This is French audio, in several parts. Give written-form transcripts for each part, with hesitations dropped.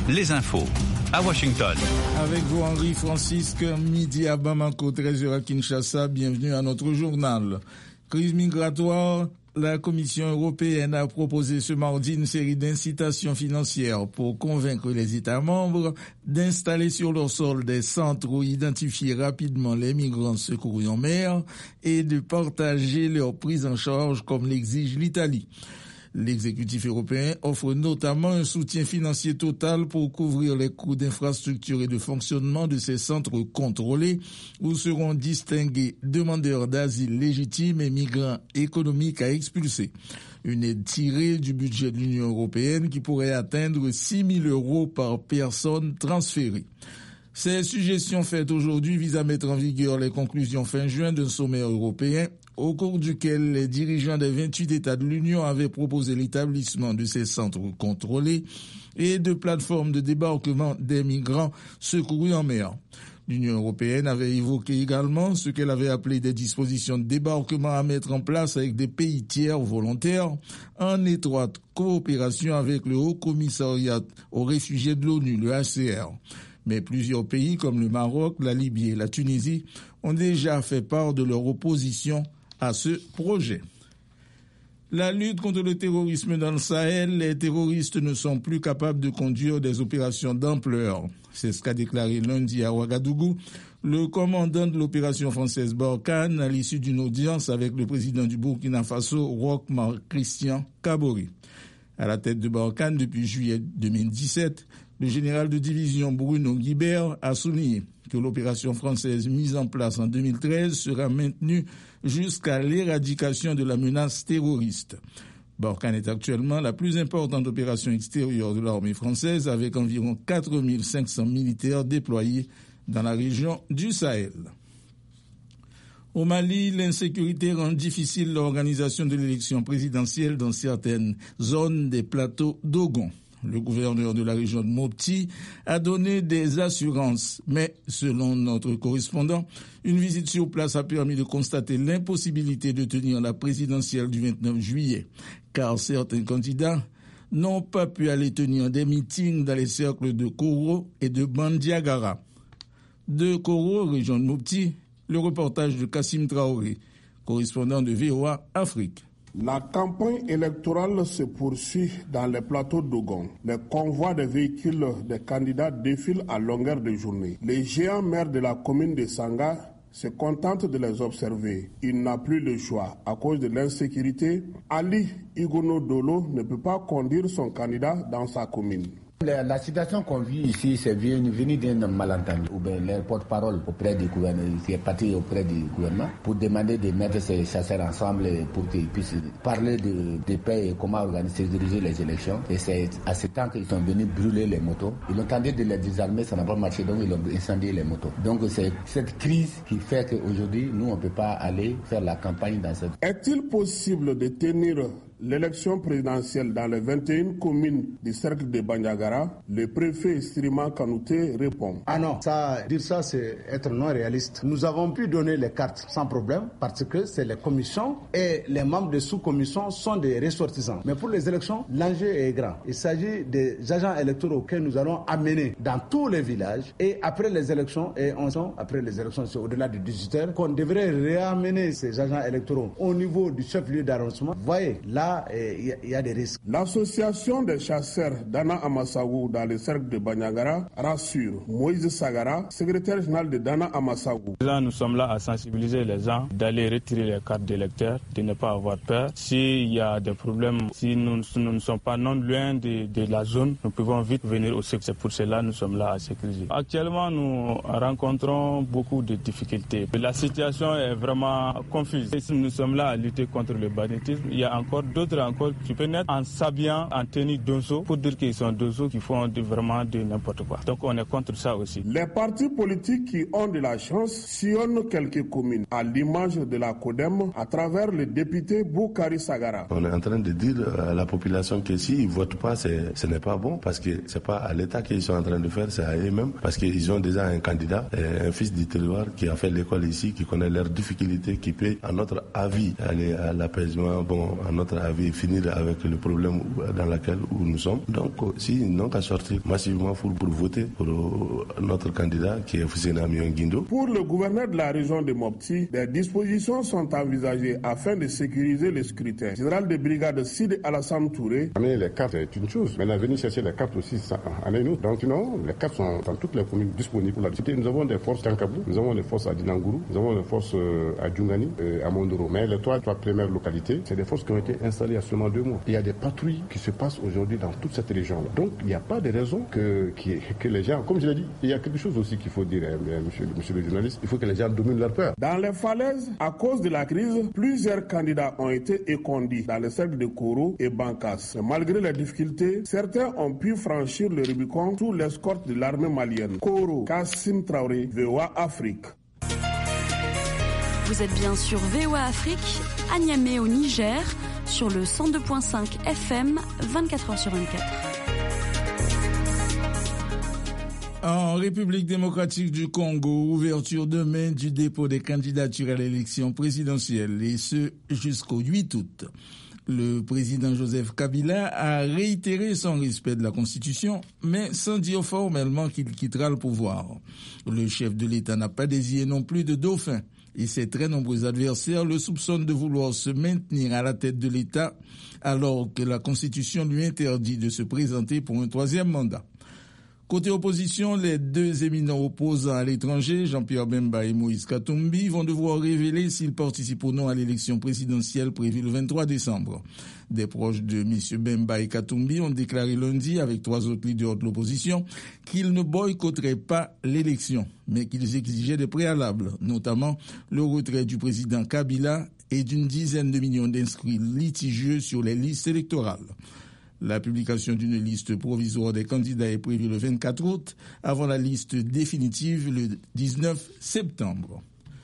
les infos à Washington. Avec vous, Henri-Francisque, midi à Bamako, 13h à Kinshasa. Bienvenue à notre journal. Crise migratoire. La Commission européenne a proposé ce mardi une série d'incitations financières pour convaincre les États membres d'installer sur leur sol des centres où identifier rapidement les migrants secourus en mer et de partager leur prise en charge comme l'exige l'Italie. L'exécutif européen offre notamment un soutien financier total pour couvrir les coûts d'infrastructure et de fonctionnement de ces centres contrôlés où seront distingués demandeurs d'asile légitimes et migrants économiques à expulser. Une aide tirée du budget de l'Union européenne qui pourrait atteindre 6 000 € par personne transférée. Ces suggestions faites aujourd'hui visent à mettre en vigueur les conclusions fin juin d'un sommet européen au cours duquel les dirigeants des 28 États de l'Union avaient proposé l'établissement de ces centres contrôlés et de plateformes de débarquement des migrants secourus en mer. L'Union européenne avait évoqué également ce qu'elle avait appelé des dispositions de débarquement à mettre en place avec des pays tiers volontaires en étroite coopération avec le Haut Commissariat aux réfugiés de l'ONU, le HCR. Mais plusieurs pays comme le Maroc, la Libye et la Tunisie ont déjà fait part de leur opposition à ce projet. La lutte contre le terrorisme dans le Sahel, les terroristes ne sont plus capables de conduire des opérations d'ampleur. C'est ce qu'a déclaré lundi à Ouagadougou le commandant de l'opération française Barkhane à l'issue d'une audience avec le président du Burkina Faso, Roch Marc Christian Kaboré. À la tête de Barkhane depuis juillet 2017, le général de division Bruno Guibert a souligné que l'opération française mise en place en 2013 sera maintenue jusqu'à l'éradication de la menace terroriste. Barkhane est actuellement la plus importante opération extérieure de l'armée française avec environ 4 500 militaires déployés dans la région du Sahel. Au Mali, l'insécurité rend difficile l'organisation de l'élection présidentielle dans certaines zones des plateaux d'Ogon. Le gouverneur de la région de Mopti a donné des assurances, mais selon notre correspondant, une visite sur place a permis de constater l'impossibilité de tenir la présidentielle du 29 juillet, car certains candidats n'ont pas pu aller tenir des meetings dans les cercles de Koro et de Bandiagara. De Koro, région de Mopti, le reportage de Kassim Traoré, correspondant de VOA Afrique. La campagne électorale se poursuit dans les plateaux d'Ogon. Les convois de véhicules des candidats défilent à longueur de journée. Les géants maires de la commune de Sanga se contentent de les observer. Il n'a plus le choix. À cause de l'insécurité, Ali Igono Dolo ne peut pas conduire son candidat dans sa commune. La situation qu'on vit ici, c'est venu d'un malentendu, ou bien les porte-parole auprès du gouvernement, qui est parti auprès du gouvernement, pour demander de mettre ces chasseurs ensemble pour qu'ils puissent parler de paix et comment organiser, diriger les élections. Et c'est à ce temps qu'ils sont venus brûler les motos. Ils ont tenté de les désarmer, ça n'a pas marché, donc ils ont incendié les motos. Donc c'est cette crise qui fait qu'aujourd'hui, nous, on ne peut pas aller faire la campagne dans cette... Est-il possible de tenir l'élection présidentielle dans les 21 communes du cercle de Bandiagara? Le préfet Sirima Kanouté répond. Ah non, dire ça c'est être non réaliste. Nous avons pu donner les cartes sans problème parce que c'est les commissions et les membres des sous-commissions sont des ressortissants. Mais pour les élections, l'enjeu est grand. Il s'agit des agents électoraux que nous allons amener dans tous les villages et après les élections, c'est au-delà de 18 heures, qu'on devrait réamener ces agents électoraux au niveau du chef-lieu d'arrondissement. Vous voyez, là, il y a des risques. L'association des chasseurs d'Ana Amassagou dans le cercle de Bandiagara rassure. Moïse Sagara, secrétaire général de Dana Amassagou. Là, nous sommes là à sensibiliser les gens d'aller retirer les cartes d'électeurs, de ne pas avoir peur. S'il y a des problèmes, si nous ne sommes pas non loin de la zone, nous pouvons vite venir au secteur. C'est pour cela que nous sommes là à sécuriser. Actuellement, nous rencontrons beaucoup de difficultés. La situation est vraiment confuse. Nous sommes là à lutter contre le banditisme. Il y a encore d'autres qui peuvent naître en s'habillant en tenue d'ozo pour dire qu'ils sont d'ozo, qui font vraiment de n'importe quoi. Donc on est contre ça aussi. Les partis politiques qui ont de la chance sillonnent quelques communes, à l'image de la CODEM, à travers le député Boukari Sagara. On est en train de dire à la population que s'ils ne votent pas, ce n'est pas bon, parce que ce n'est pas à l'État qu'ils sont en train de faire, c'est à eux-mêmes, parce qu'ils ont déjà un candidat, un fils du terroir qui a fait l'école ici, qui connaît leurs difficultés, qui peut, à notre avis, aller à l'apaisement, à notre avis, avis, finir avec le problème dans lequel nous sommes. Donc, si n'ont qu'à sortir massivement pour voter pour notre candidat qui est Hussein Amion Guindo. Pour le gouverneur de la région de Mopti, des dispositions sont envisagées afin de sécuriser les scrutins. Général de brigade Sid Alassane Touré. Les cartes, c'est une chose. Maintenant, venir chercher les cartes aussi, ça en est une autre. Donc, non, les cartes sont dans toutes les communes disponibles pour la discuter. Nous avons des forces à Kabou, nous avons des forces à Dinangourou, nous avons des forces à Djungani, à Mondoro. Mais les trois premières localités, c'est des forces qui ont été installées il y a seulement 2 mois. Il y a des patrouilles qui se passent aujourd'hui dans toute cette région-là. Donc, il n'y a pas de raison que les gens, comme je l'ai dit, il y a quelque chose aussi qu'il faut dire, monsieur le journaliste, il faut que les gens dominent leur peur. Dans les falaises, à cause de la crise, plusieurs candidats ont été écondis dans le cercle de Koro et Bankas. Malgré les difficultés, certains ont pu franchir le Rubicon sous l'escorte de l'armée malienne. Koro, Kassim Traoré, VOA Afrique. Vous êtes bien sur VOA Afrique, à Niamey au Niger, sur le 102.5 FM, 24h sur 24. En République démocratique du Congo, ouverture demain du dépôt des candidatures à l'élection présidentielle, et ce jusqu'au 8 août. Le président Joseph Kabila a réitéré son respect de la Constitution, mais sans dire formellement qu'il quittera le pouvoir. Le chef de l'État n'a pas désigné non plus de dauphin, et ses très nombreux adversaires le soupçonnent de vouloir se maintenir à la tête de l'État, alors que la Constitution lui interdit de se présenter pour un 3e mandat. Côté opposition, les 2 éminents opposants à l'étranger, Jean-Pierre Bemba et Moïse Katumbi, vont devoir révéler s'ils participent ou non à l'élection présidentielle prévue le 23 décembre. Des proches de M. Bemba et Katumbi ont déclaré lundi, avec 3 autres leaders de l'opposition, qu'ils ne boycotteraient pas l'élection, mais qu'ils exigeaient des préalables, notamment le retrait du président Kabila et d'une dizaine de millions d'inscrits litigieux sur les listes électorales. La publication d'une liste provisoire des candidats est prévue le 24 août, avant la liste définitive le 19 septembre.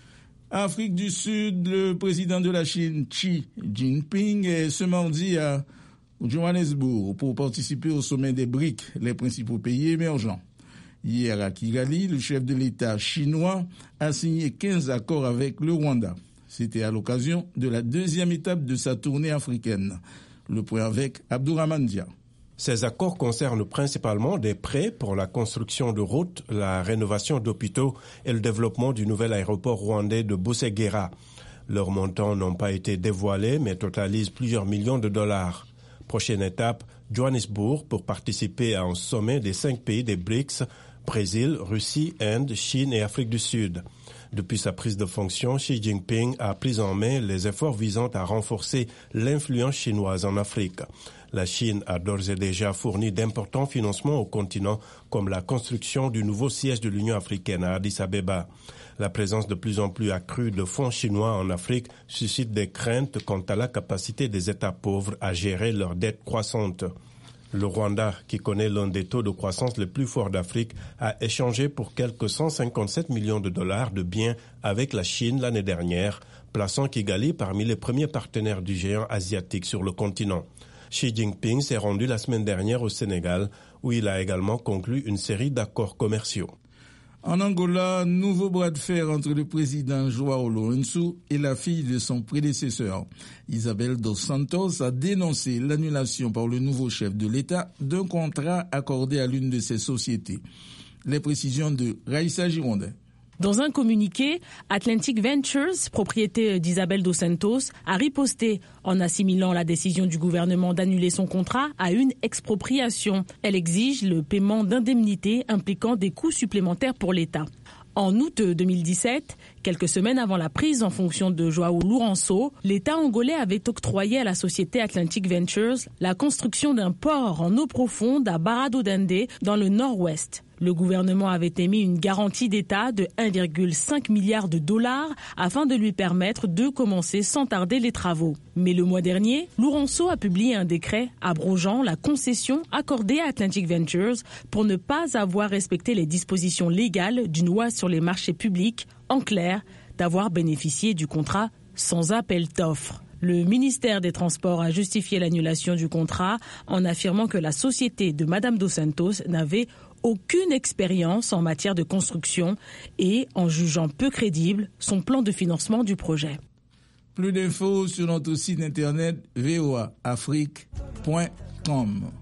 Afrique du Sud, le président de la Chine, Xi Jinping, est ce mardi à Johannesburg pour participer au sommet des BRICS, les principaux pays émergents. Hier à Kigali, le chef de l'État chinois a signé 15 accords avec le Rwanda. C'était à l'occasion de la 2e étape de sa tournée africaine. Le point avec Abdourahmane Dia. Ces accords concernent principalement des prêts pour la construction de routes, la rénovation d'hôpitaux et le développement du nouvel aéroport rwandais de Busegera. Leurs montants n'ont pas été dévoilés mais totalisent plusieurs millions de dollars. Prochaine étape, Johannesburg pour participer à un sommet des 5 pays des BRICS, Brésil, Russie, Inde, Chine et Afrique du Sud. Depuis sa prise de fonction, Xi Jinping a pris en main les efforts visant à renforcer l'influence chinoise en Afrique. La Chine a d'ores et déjà fourni d'importants financements au continent, comme la construction du nouveau siège de l'Union africaine à Addis Abeba. La présence de plus en plus accrue de fonds chinois en Afrique suscite des craintes quant à la capacité des États pauvres à gérer leurs dettes croissantes. Le Rwanda, qui connaît l'un des taux de croissance les plus forts d'Afrique, a échangé pour quelques 157 millions de dollars de biens avec la Chine l'année dernière, plaçant Kigali parmi les premiers partenaires du géant asiatique sur le continent. Xi Jinping s'est rendu la semaine dernière au Sénégal, où il a également conclu une série d'accords commerciaux. En Angola, nouveau bras de fer entre le président João Lourenço et la fille de son prédécesseur. Isabel dos Santos a dénoncé l'annulation par le nouveau chef de l'État d'un contrat accordé à l'une de ses sociétés. Les précisions de Raïssa Girondin. Dans un communiqué, Atlantic Ventures, propriété d'Isabel dos Santos, a riposté en assimilant la décision du gouvernement d'annuler son contrat à une expropriation. Elle exige le paiement d'indemnités impliquant des coûts supplémentaires pour l'État. En août 2017, quelques semaines avant la prise en fonction de João Lourenço, l'État angolais avait octroyé à la société Atlantic Ventures la construction d'un port en eau profonde à Barra do Dende dans le nord-ouest. Le gouvernement avait émis une garantie d'État de 1,5 milliard de dollars afin de lui permettre de commencer sans tarder les travaux. Mais le mois dernier, Lourenço a publié un décret abrogeant la concession accordée à Atlantic Ventures pour ne pas avoir respecté les dispositions légales d'une loi sur les marchés publics, en clair, d'avoir bénéficié du contrat sans appel d'offres. Le ministère des Transports a justifié l'annulation du contrat en affirmant que la société de Madame dos Santos n'avait aucune expérience en matière de construction et en jugeant peu crédible son plan de financement du projet. Plus d'infos sur notre site internet voaafrique.com.